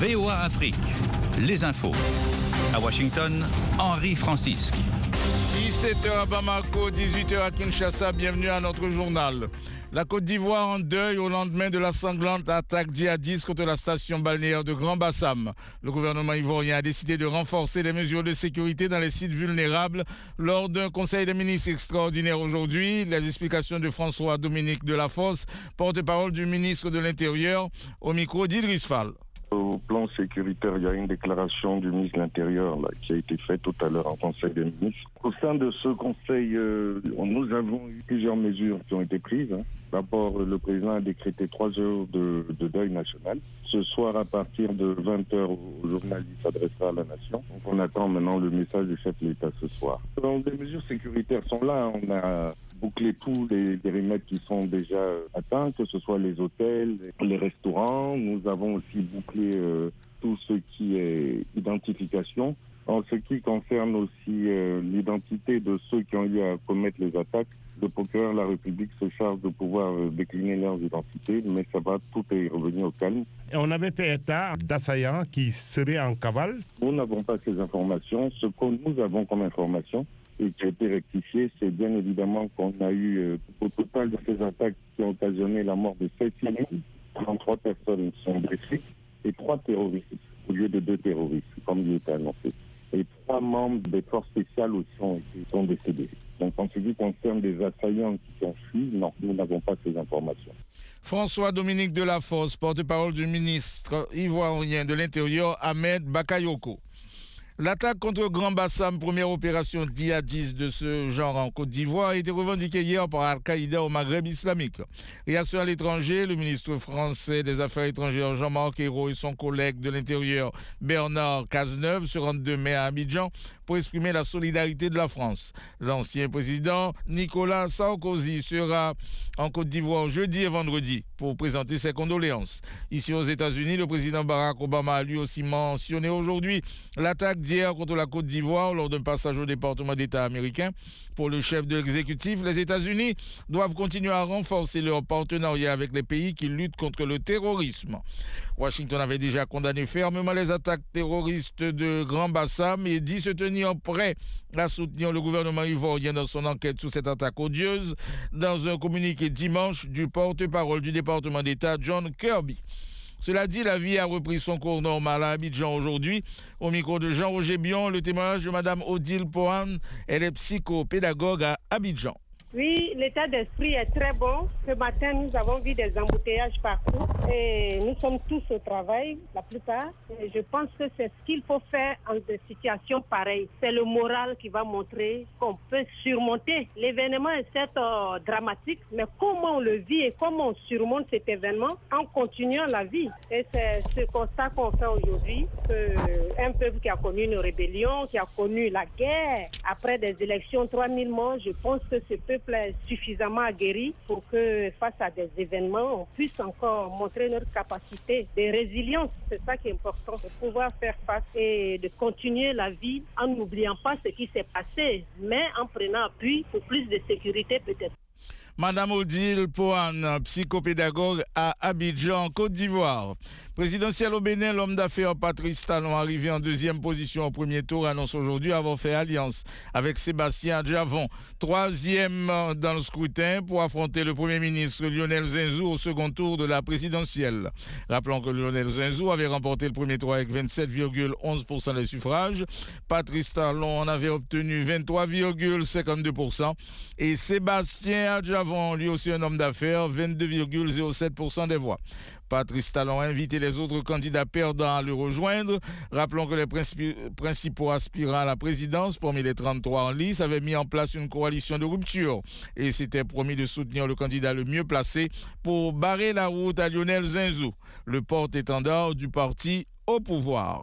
VOA Afrique, les infos. À Washington, Henri Francisque. 17h à Bamako, 18h à Kinshasa, bienvenue à notre journal. La Côte d'Ivoire en deuil au lendemain de la sanglante attaque djihadiste contre la station balnéaire de Grand Bassam. Le gouvernement ivoirien a décidé de renforcer les mesures de sécurité dans les sites vulnérables lors d'un conseil des ministres extraordinaire aujourd'hui. Les explications de François-Dominique Delafosse, porte-parole du ministre de l'Intérieur, au micro d'Idriss Fall. Au plan sécuritaire, il y a une déclaration du ministre de l'Intérieur qui a été faite tout à l'heure en Conseil des ministres. Au sein de ce Conseil, nous avons eu plusieurs mesures qui ont été prises. D'abord, le président a décrété 3 heures de deuil national. Ce soir, à partir de 20h, le journaliste s'adressera à la nation. Donc, on attend maintenant le message du chef de l'État ce soir. Donc, les mesures sécuritaires sont là. On a boucler tous les périmètres qui sont déjà atteints, que ce soit les hôtels, les restaurants. Nous avons aussi bouclé tout ce qui est identification. En ce qui concerne aussi l'identité de ceux qui ont eu à commettre les attaques, le procureur de la République se charge de pouvoir décliner leurs identités, mais ça va, tout est revenu au calme. Et on avait fait état d'assaillants qui seraient en cavale. Nous n'avons pas ces informations. Ce que nous avons comme information, et qui a été rectifié, c'est bien évidemment qu'on a eu au total de ces attaques qui ont occasionné la mort de 7 civils, 33 personnes sont blessées et 3 terroristes au lieu de 2 terroristes, comme il était annoncé. Et 3 membres des forces spéciales aussi sont décédés. Donc en ce qui concerne des assaillants qui ont fui, non, nous n'avons pas ces informations. François-Dominique Delafosse, porte-parole du ministre ivoirien de l'Intérieur, Ahmed Bakayoko. L'attaque contre Grand Bassam, première opération djihadiste de ce genre en Côte d'Ivoire, a été revendiquée hier par Al-Qaïda au Maghreb islamique. Réaction à l'étranger, le ministre français des Affaires étrangères Jean-Marc Ayrault et son collègue de l'Intérieur Bernard Cazeneuve se rendent demain à Abidjan pour exprimer la solidarité de la France. L'ancien président Nicolas Sarkozy sera en Côte d'Ivoire jeudi et vendredi pour présenter ses condoléances. Ici aux États-Unis, le président Barack Obama a lui aussi mentionné aujourd'hui l'attaque d'hier contre la Côte d'Ivoire lors d'un passage au département d'État américain. Pour le chef de l'exécutif, les États-Unis doivent continuer à renforcer leur partenariat avec les pays qui luttent contre le terrorisme. Washington avait déjà condamné fermement les attaques terroristes de Grand Bassam et dit se tenir prêt à soutenir le gouvernement ivoirien dans son enquête sur cette attaque odieuse. Dans un communiqué dimanche du porte-parole du département d'État, John Kirby. Cela dit, la vie a repris son cours normal à Abidjan aujourd'hui. Au micro de Jean-Roger Bion, le témoignage de Mme Odile Pohan, elle est psychopédagogue à Abidjan. Oui, l'état d'esprit est très bon. Ce matin, nous avons vu des embouteillages partout et nous sommes tous au travail, la plupart. Et je pense que c'est ce qu'il faut faire en des situations pareilles. C'est le moral qui va montrer qu'on peut surmonter. L'événement est certes dramatique, mais comment on le vit et comment on surmonte cet événement en continuant la vie. Et c'est ce constat qu'on fait aujourd'hui, qu'un peuple qui a connu une rébellion, qui a connu la guerre, après des élections, 3000 morts, je pense que ce peuple est suffisamment aguerri pour que face à des événements, on puisse encore montrer notre capacité de résilience. C'est ça qui est important, de pouvoir faire face et de continuer la vie en n'oubliant pas ce qui s'est passé, mais en prenant appui pour plus de sécurité peut-être. Madame Odile Pohan, psychopédagogue à Abidjan, Côte d'Ivoire. Présidentiel au Bénin, l'homme d'affaires Patrice Talon, arrivé en deuxième position au premier tour, annonce aujourd'hui avoir fait alliance avec Sébastien Adjavon, troisième dans le scrutin pour affronter le Premier ministre Lionel Zinsou au second tour de la présidentielle. Rappelons que Lionel Zinsou avait remporté le premier tour avec 27,11% des suffrages. Patrice Talon en avait obtenu 23,52% et Sébastien Adjavon, lui aussi un homme d'affaires, 22,07% des voix. Patrice Talon a invité les autres candidats perdants à le rejoindre. Rappelons que les principaux aspirants à la présidence, parmi les 33 en lice, avaient mis en place une coalition de rupture et s'étaient promis de soutenir le candidat le mieux placé pour barrer la route à Lionel Zinsou, le porte-étendard du parti au pouvoir.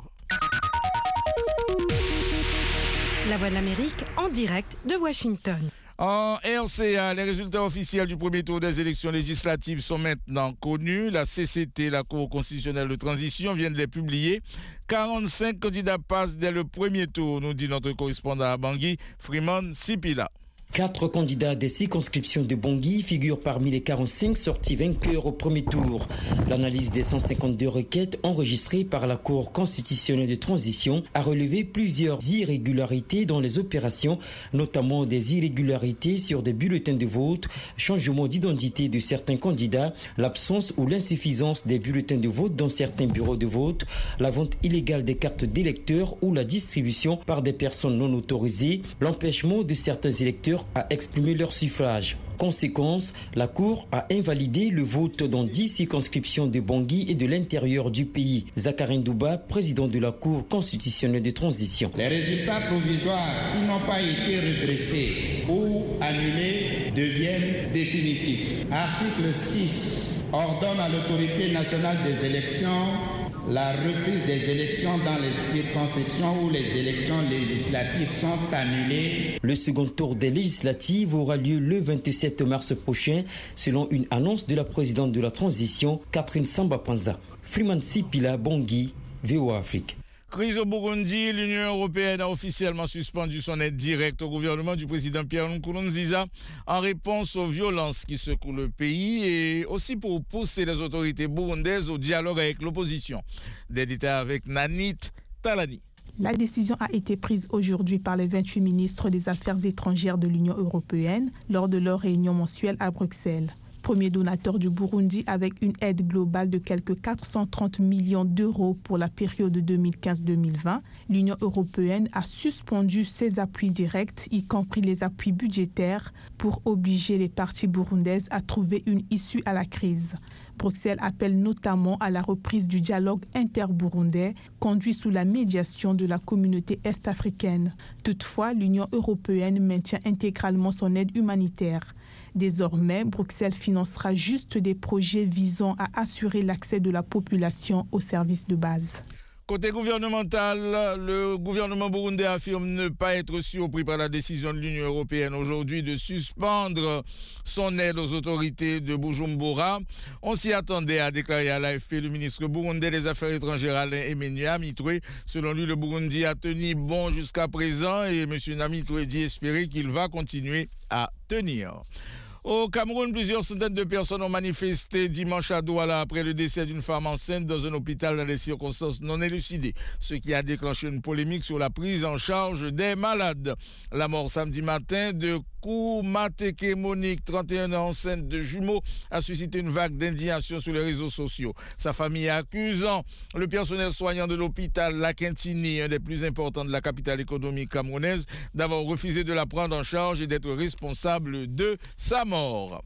La Voix de l'Amérique en direct de Washington. En RCA, les résultats officiels du premier tour des élections législatives sont maintenant connus. La CCT, la Cour constitutionnelle de transition, vient de les publier. 45 candidats passent dès le premier tour, nous dit notre correspondant à Bangui, Freeman Sipila. 4 candidats des circonscriptions de Bangui figurent parmi les 45 sortis vainqueurs au premier tour. L'analyse des 152 requêtes enregistrées par la Cour constitutionnelle de transition a relevé plusieurs irrégularités dans les opérations, notamment des irrégularités sur des bulletins de vote, changement d'identité de certains candidats, l'absence ou l'insuffisance des bulletins de vote dans certains bureaux de vote, la vente illégale des cartes d'électeurs ou la distribution par des personnes non autorisées, l'empêchement de certains électeurs à exprimer leur suffrage. Conséquence, la Cour a invalidé le vote dans 10 circonscriptions de Bangui et de l'intérieur du pays. Zakarin Douba, président de la Cour constitutionnelle de transition. Les résultats provisoires qui n'ont pas été redressés ou annulés deviennent définitifs. Article 6 ordonne à l'autorité nationale des élections la reprise des élections dans les circonscriptions où les élections législatives sont annulées. Le second tour des législatives aura lieu le 27 mars prochain, selon une annonce de la présidente de la transition, Catherine Samba-Panza. Freeman Sipila, Bangui, VOA Afrique. Crise au Burundi, l'Union européenne a officiellement suspendu son aide directe au gouvernement du président Pierre Nkurunziza en réponse aux violences qui secouent le pays et aussi pour pousser les autorités burundaises au dialogue avec l'opposition. Des détails avec Nanit Talani. La décision a été prise aujourd'hui par les 28 ministres des Affaires étrangères de l'Union européenne lors de leur réunion mensuelle à Bruxelles. Premier donateur du Burundi avec une aide globale de quelques 430 millions d'euros pour la période 2015-2020, l'Union européenne a suspendu ses appuis directs, y compris les appuis budgétaires, pour obliger les parties burundaises à trouver une issue à la crise. Bruxelles appelle notamment à la reprise du dialogue inter-burundais conduit sous la médiation de la communauté est-africaine. Toutefois, l'Union européenne maintient intégralement son aide humanitaire. Désormais, Bruxelles financera juste des projets visant à assurer l'accès de la population aux services de base. Côté gouvernemental, le gouvernement burundais affirme ne pas être surpris par la décision de l'Union européenne aujourd'hui de suspendre son aide aux autorités de Bujumbura. On s'y attendait, a déclaré à l'AFP le ministre burundais des Affaires étrangères Alain Emmanuel Amitwe. Selon lui, le Burundi a tenu bon jusqu'à présent et M. Amitwe dit espérer qu'il va continuer à tenir. Au Cameroun, plusieurs centaines de personnes ont manifesté dimanche à Douala après le décès d'une femme enceinte dans un hôpital dans des circonstances non élucidées, ce qui a déclenché une polémique sur la prise en charge des malades. La mort samedi matin de Koumateke Monique, 31 ans, enceinte de jumeaux, a suscité une vague d'indignation sur les réseaux sociaux. Sa famille accusant le personnel soignant de l'hôpital La Quintini, un des plus importants de la capitale économique camerounaise, d'avoir refusé de la prendre en charge et d'être responsable de sa mort.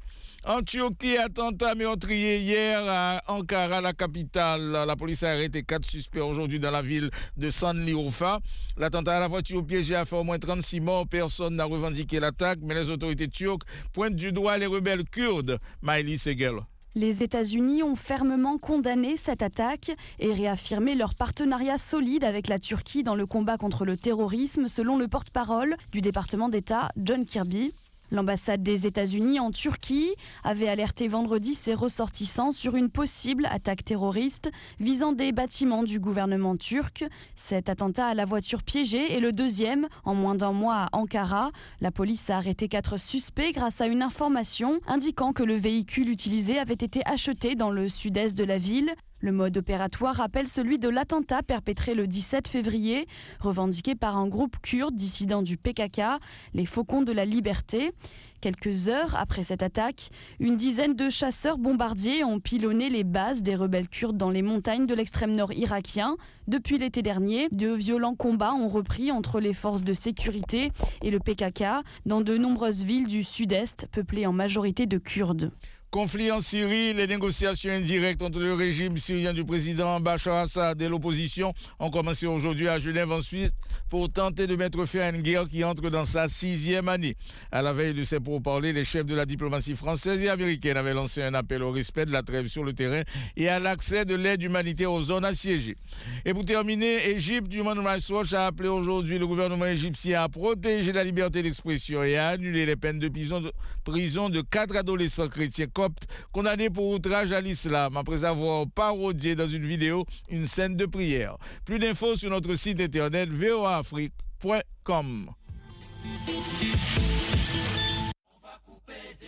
En Turquie, attentat meurtrier hier à Ankara, la capitale. La police a arrêté 4 suspects aujourd'hui dans la ville de Sanliurfa. L'attentat à la voiture piégée a fait au moins 36 morts. Personne n'a revendiqué l'attaque, mais les autorités turques pointent du doigt les rebelles kurdes. Maïli Segel. Les États-Unis ont fermement condamné cette attaque et réaffirmé leur partenariat solide avec la Turquie dans le combat contre le terrorisme, selon le porte-parole du département d'État, John Kirby. L'ambassade des États-Unis en Turquie avait alerté vendredi ses ressortissants sur une possible attaque terroriste visant des bâtiments du gouvernement turc. Cet attentat à la voiture piégée est le deuxième en moins d'un mois à Ankara. La police a arrêté 4 suspects grâce à une information indiquant que le véhicule utilisé avait été acheté dans le sud-est de la ville. Le mode opératoire rappelle celui de l'attentat perpétré le 17 février, revendiqué par un groupe kurde dissident du PKK, les Faucons de la Liberté. Quelques heures après cette attaque, une dizaine de chasseurs bombardiers ont pilonné les bases des rebelles kurdes dans les montagnes de l'extrême nord irakien. Depuis l'été dernier, de violents combats ont repris entre les forces de sécurité et le PKK dans de nombreuses villes du sud-est, peuplées en majorité de Kurdes. Conflit en Syrie, les négociations indirectes entre le régime syrien du président Bachar Assad et l'opposition ont commencé aujourd'hui à Genève en Suisse pour tenter de mettre fin à une guerre qui entre dans sa 6e année. À la veille de ces pourparlers, les chefs de la diplomatie française et américaine avaient lancé un appel au respect de la trêve sur le terrain et à l'accès de l'aide humanitaire aux zones assiégées. Et pour terminer, Égypte, Human Rights Watch a appelé aujourd'hui le gouvernement égyptien à protéger la liberté d'expression et à annuler les peines de prison de 4 adolescents chrétiens condamné pour outrage à l'islam après avoir parodié dans une vidéo une scène de prière. Plus d'infos sur notre site internet voaafrique.com.